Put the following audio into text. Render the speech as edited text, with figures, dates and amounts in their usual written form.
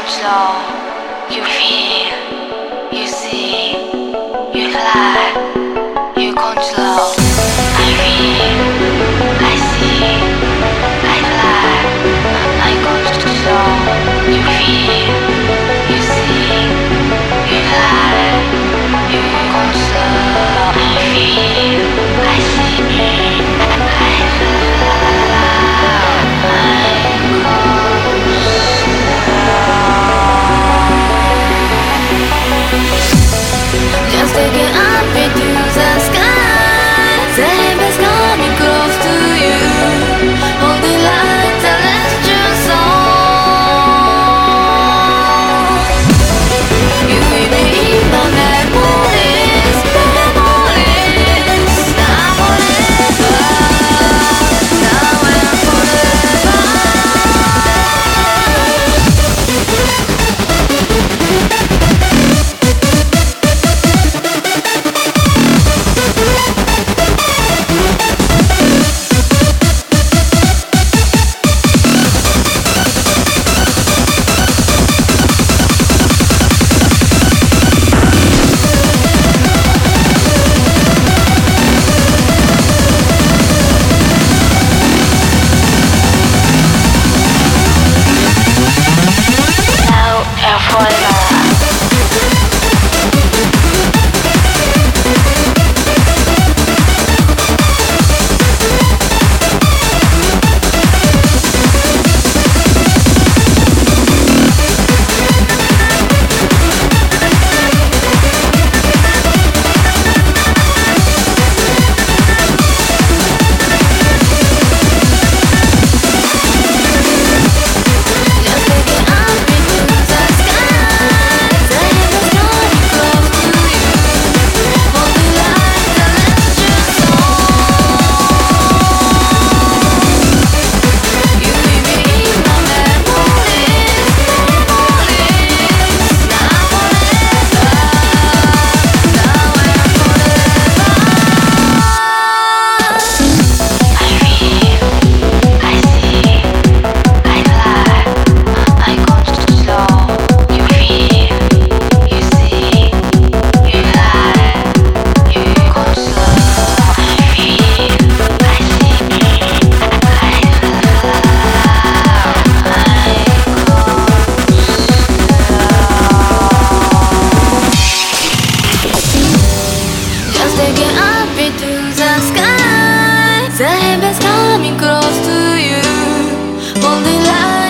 control. You feel, you see, you fly, you control. I feel, I see, I fly, I control. You feel, you see, you fly, you control. I feel, I see, I fly, just taking up into the sky. The heavens coming close to you. Holding like the last your soul. You will be in the memories, memories. Now forever, now and forever. Taking up into the sky. The heavens coming close to you. Holding light.